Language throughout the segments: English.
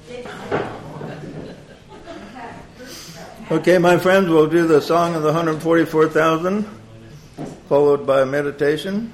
Okay, my friends, we'll do the Song of the 144,000, followed by meditation.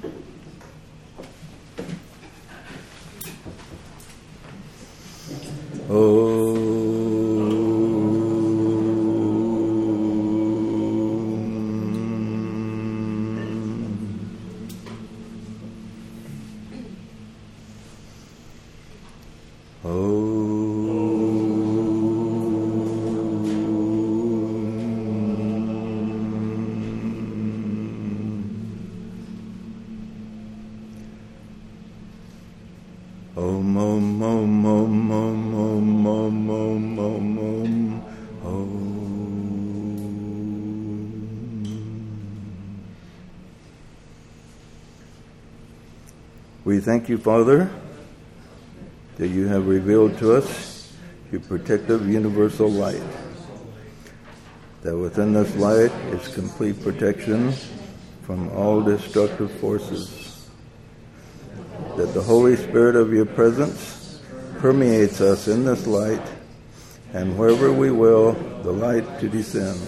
Om Om Om Om Om Om Om Om Om Om Om. We thank you, Father, that you have revealed to us your protective universal light, that within this light is complete protection from all destructive forces, that the Holy Spirit of your presence permeates us in this light, and wherever we will, the light to descend.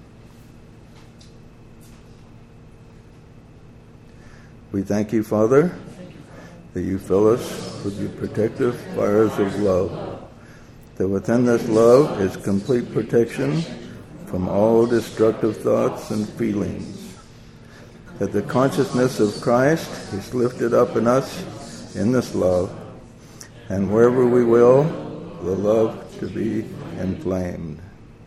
We thank you, Father, that you fill us with your protective fires of love, that within this love is complete protection from all destructive thoughts and feelings, that the consciousness of Christ is lifted up in us in this love, and wherever we will, the love to be inflamed.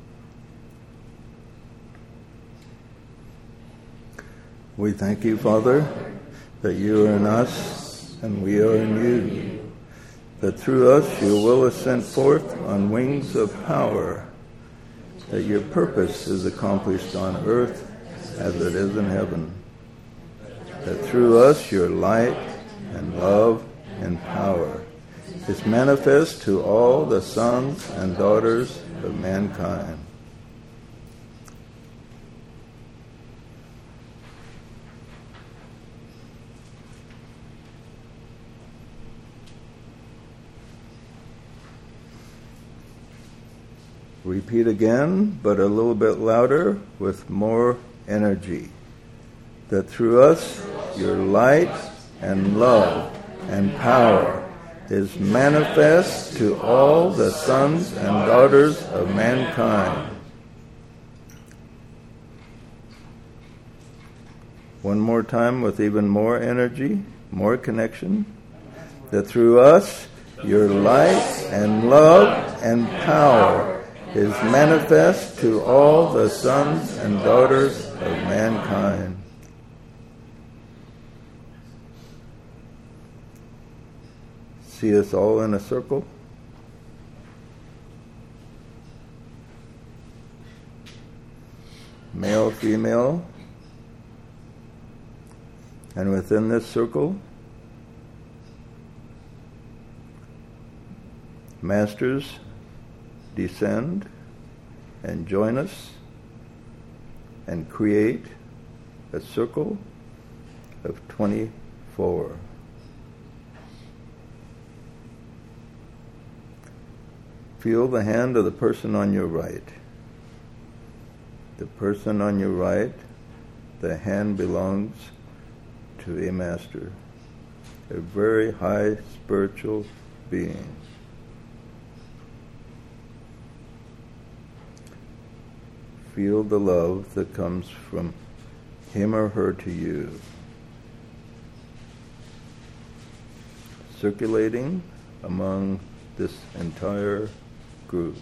We thank you, Father, that you are in us and we are in you, that through us your will is sent forth on wings of power, that your purpose is accomplished on earth as it is in heaven, that through us your light and love and power is manifest to all the sons and daughters of mankind. Repeat again, but a little bit louder with more energy, that through us your light and love and power is manifest to all the sons and daughters of mankind. One more time with even more energy, more connection, that through us your light and love and power is manifest to all the sons and daughters of mankind. See us all in a circle. Male, female. And within this circle, masters descend and join us and create a circle of 24. Feel the hand of the person on your right. The person on your right, the hand belongs to a master, a very high spiritual being. Feel the love that comes from him or her to you, circulating among this entire group.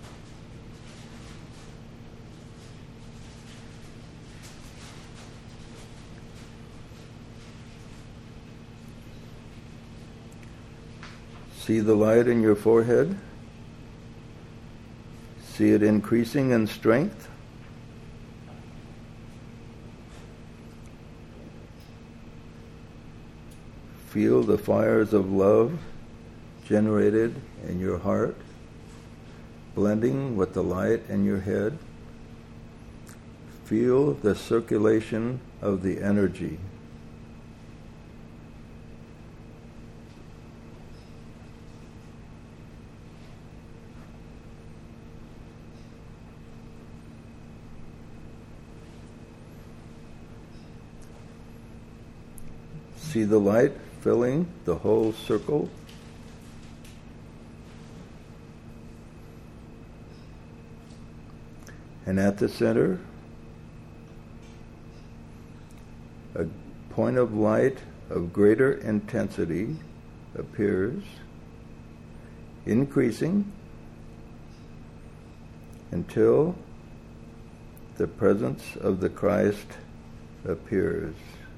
See the light in your forehead. See it increasing in strength. Feel the fires of love generated in your heart, blending with the light in your head. Feel the circulation of the energy. see the light filling the whole circle. And at the center, a point of light of greater intensity appears, increasing until the presence of the Christ appears.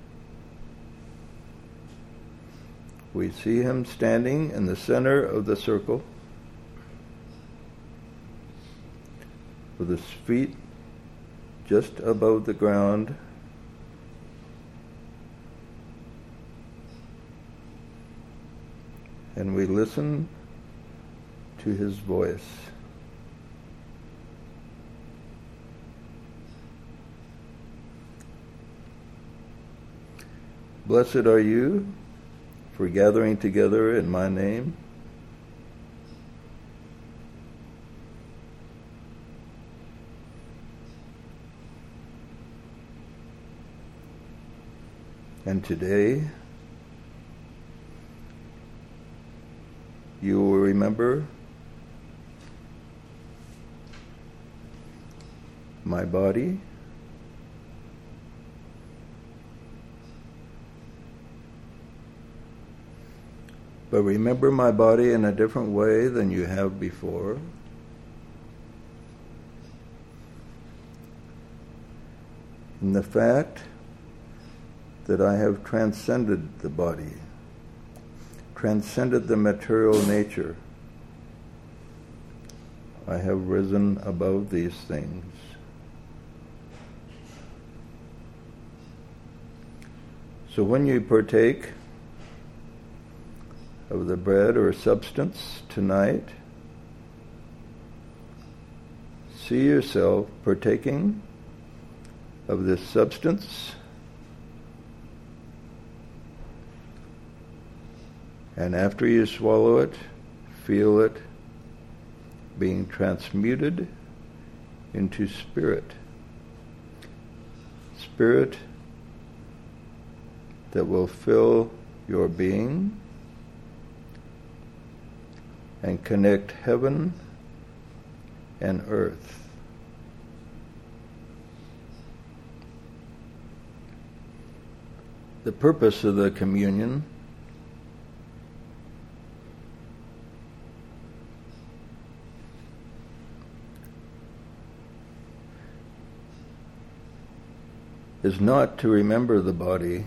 We see him standing in the center of the circle with his feet just above the ground, and we listen to his voice. Blessed are you for gathering together in my name. And today, you will remember my body, but remember my body in a different way than you have before. In the fact that I have transcended the body, transcended the material nature. I have risen above these things. So when you partake of the bread or substance tonight, see yourself partaking of this substance, and after you swallow it, feel it being transmuted into spirit. Spirit that will fill your being and connect heaven and earth. The purpose of the communion is not to remember the body,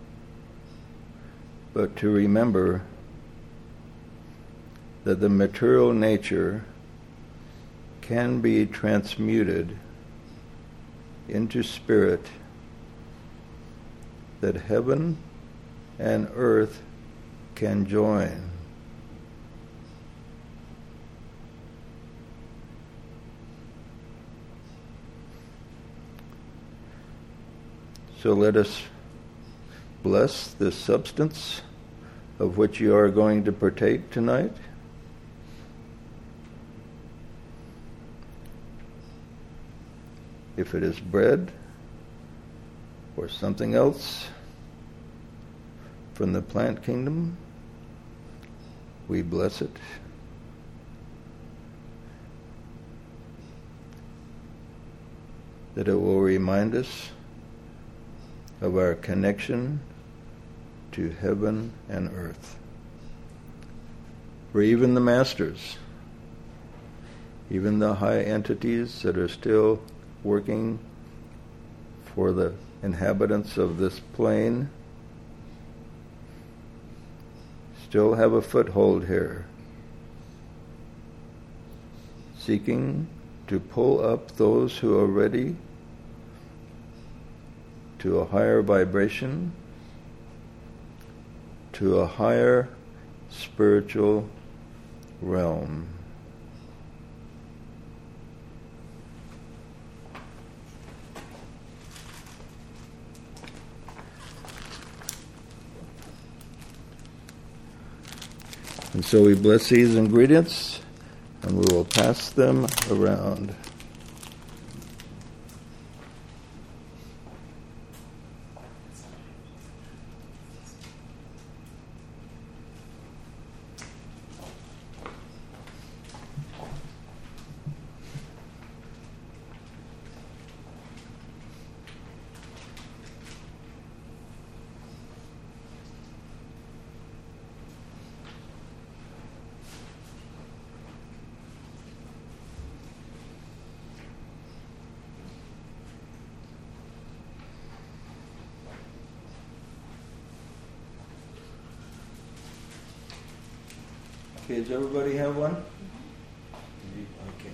but to remember that the material nature can be transmuted into spirit, that heaven and earth can join. So let us bless this substance of which you are going to partake tonight. If it is bread or something else from the plant kingdom, we bless it. That it will remind us of our connection to heaven and earth. For even the masters, even the high entities that are still working for the inhabitants of this plane, still have a foothold here, seeking to pull up those who are ready to a higher vibration, to a higher spiritual realm. And so we bless these ingredients, and we will pass them around. Okay, does everybody have one? Okay.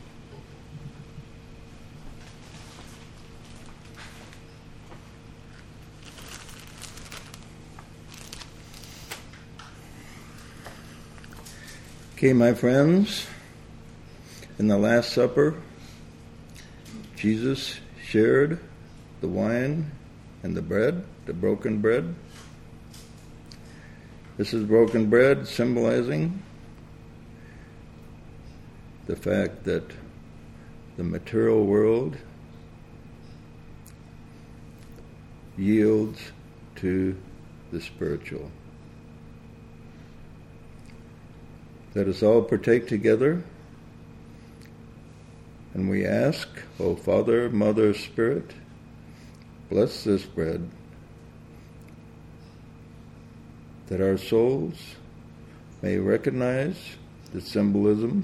Okay, my friends, in the Last Supper, Jesus shared the wine and the bread, the broken bread. This is broken bread symbolizing the fact that the material world yields to the spiritual. Let us all partake together, and we ask, O Father, Mother, Spirit, bless this bread, that our souls may recognize the symbolism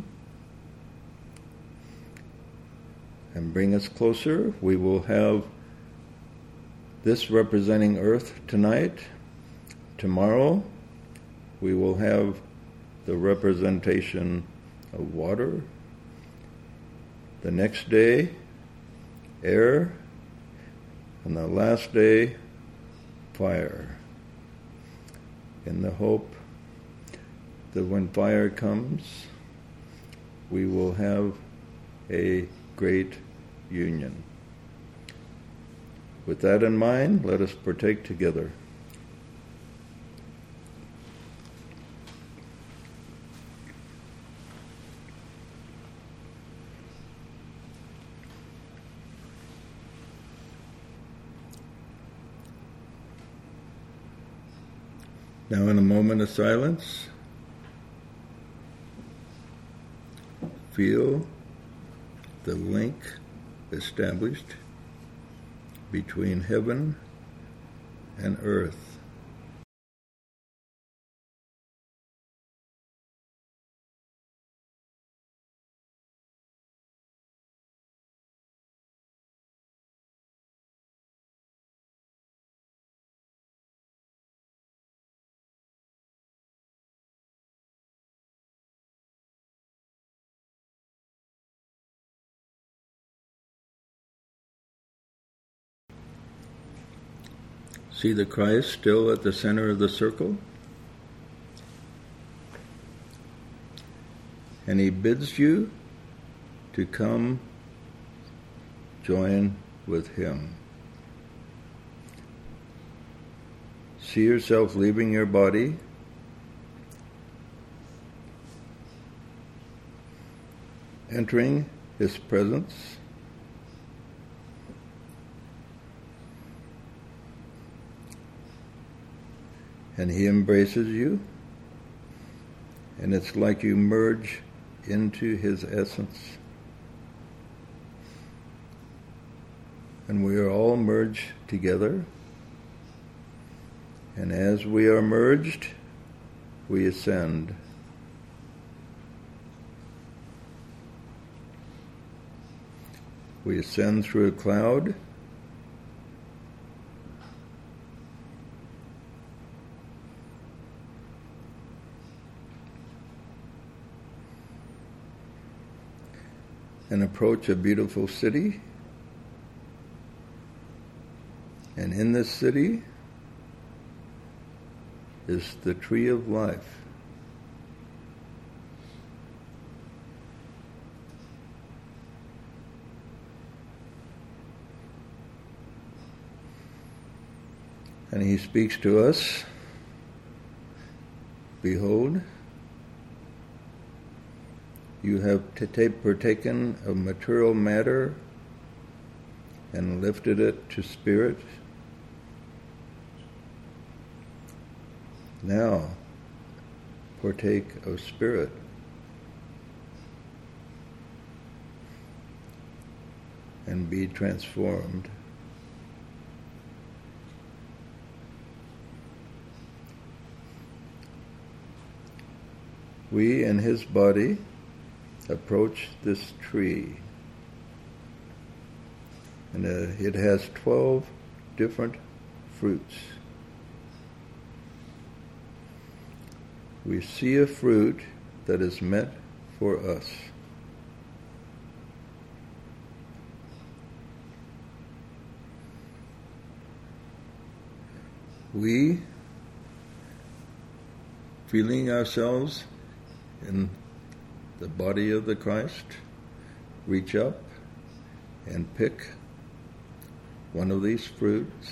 and bring us closer. We will have this representing earth tonight. Tomorrow we will have the representation of water. The next day, air. And the last day, fire. In the hope that when fire comes, we will have a great union. With that in mind, let us partake together. Now, in a moment of silence, feel the link established between heaven and earth. See the Christ still at the center of the circle? And he bids you to come join with him. See yourself leaving your body, entering his presence, and he embraces you, and it's like you merge into his essence. And we are all merged together, and as we are merged, we ascend. We ascend through a cloud, and approach a beautiful city. And in this city is the tree of life. And he speaks to us, behold, you have partaken of material matter and lifted it to spirit. Now, partake of spirit. And be transformed. We in his body approach this tree, and it has 12 different fruits. We see a fruit that is meant for us. We, feeling ourselves in the body of the Christ, reach up and pick one of these fruits,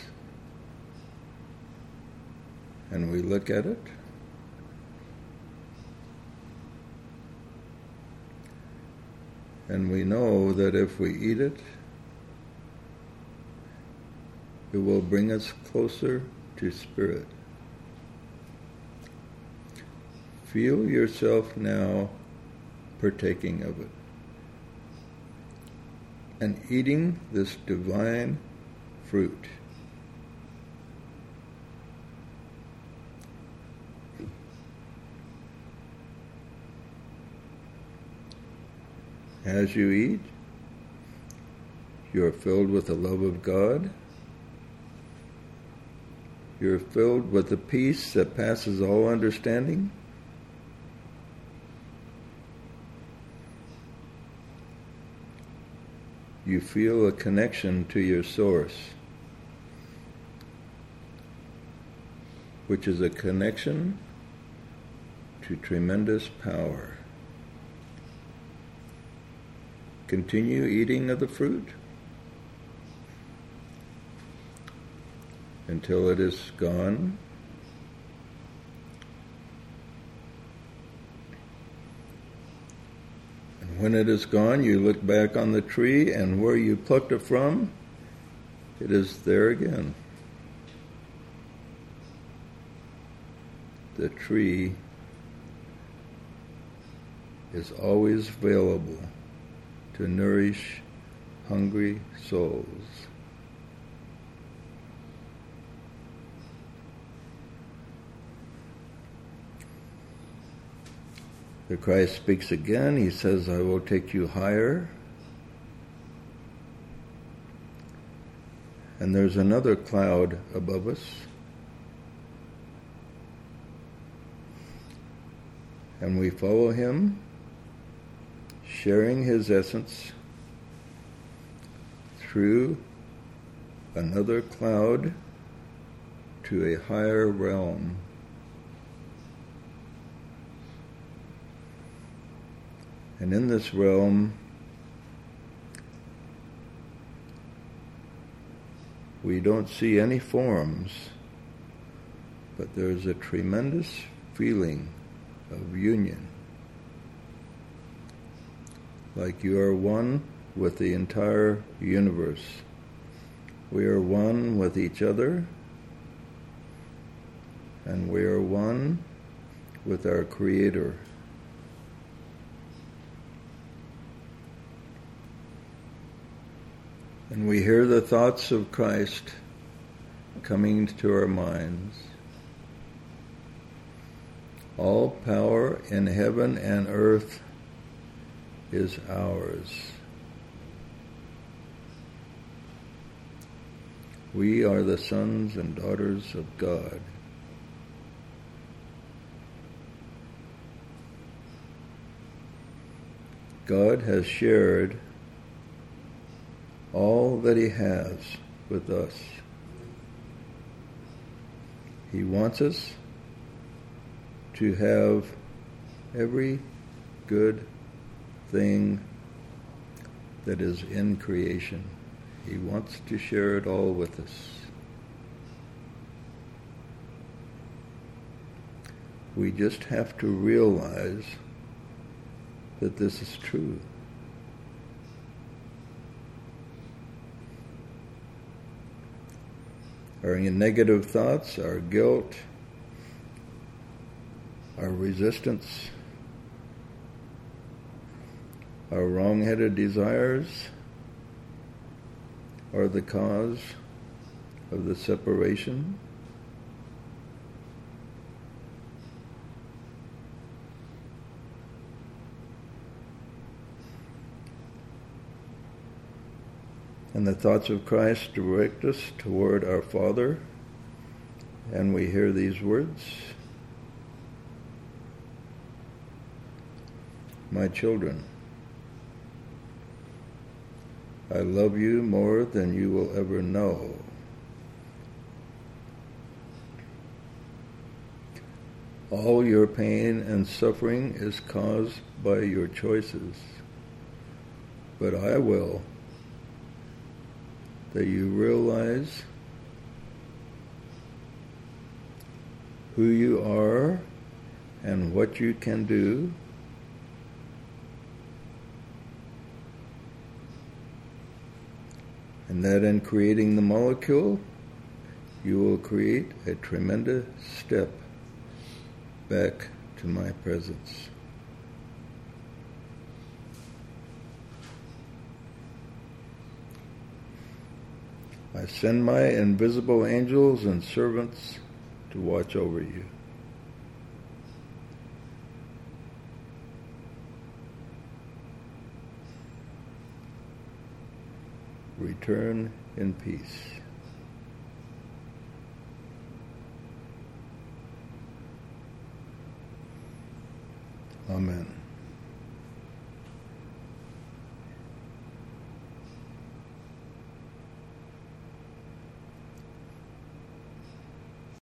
and we look at it, and we know that if we eat it, it will bring us closer to Spirit. Feel yourself now partaking of it and eating this divine fruit. As you eat, you are filled with the love of God. You're filled with the peace that passes all understanding. You feel a connection to your source, which is a connection to tremendous power. Continue eating of the fruit until it is gone. And when it is gone, you look back on the tree, and where you plucked it from, it is there again. The tree is always available to nourish hungry souls. The Christ speaks again. He says, I will take you higher. And there's another cloud above us. And we follow him, sharing his essence through another cloud to a higher realm. And in this realm, we don't see any forms, but there's a tremendous feeling of union. Like you are one with the entire universe. We are one with each other, and we are one with our Creator. And we hear the thoughts of Christ coming to our minds. All power in heaven and earth is ours. We are the sons and daughters of God. God has shared all that he has with us. He wants us to have every good thing that is in creation. He wants to share it all with us. We just have to realize that this is true. Our negative thoughts, our guilt, our resistance, our wrong-headed desires are the cause of the separation. And the thoughts of Christ direct us toward our Father, and we hear these words. my children. I love you more than you will ever know. All your pain and suffering is caused by your choices, but I will that you realize who you are and what you can do, and that in creating the molecule, you will create a tremendous step back to my presence. I send my invisible angels and servants to watch over you. Return in peace. Amen.